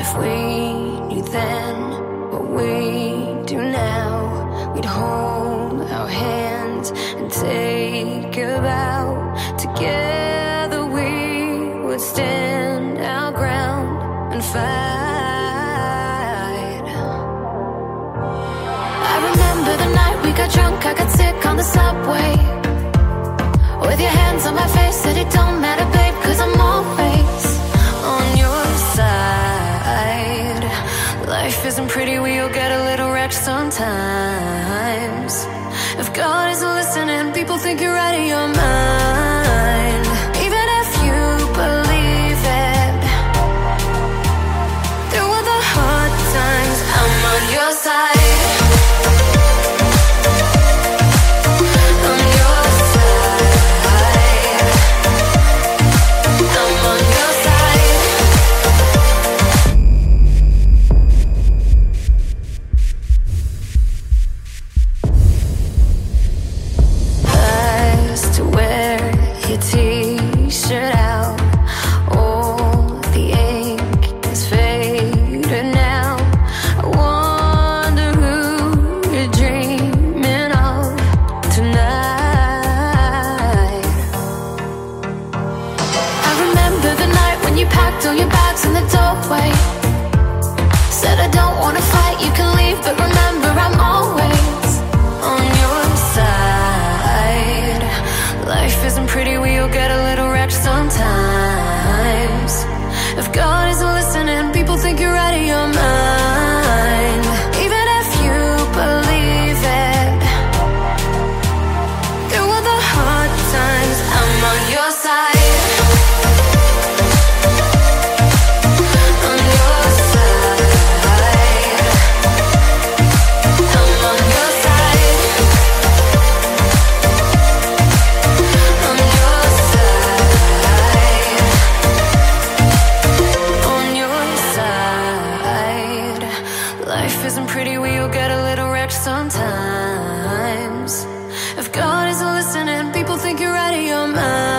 If we knew then what we do now, we'd hold our hands and take a vow. Together we would stand our ground and fight. I remember the night we got drunk, I got sick on the subway. With your hands on my face, said it don't matter, babe, 'cause I'm always on your side. Life isn't pretty, we all get a little wrecked sometimes. If God isn't listening, people think you're out of your mind. Even if you believe it, through all the hard times, I'm on your side. T-shirt out, all the ink is faded now. I wonder who you're dreaming of tonight. I remember the night when you packed all your bags in the doorway. Said I don't wanna fight, you can leave, but remember I'm always on your side. Life isn't pretty, we all get a little wrecked sometimes. If God isn't listening, people think you're out of your mind. Even if you believe it, through all the hard times, I'm on your side. Life isn't pretty, we all get a little wrecked sometimes. If God isn't listening, people think you're out of your mind.